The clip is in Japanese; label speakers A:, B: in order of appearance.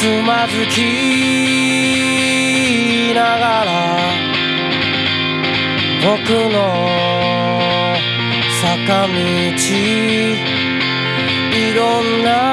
A: つまずきながら僕の坂道いろんな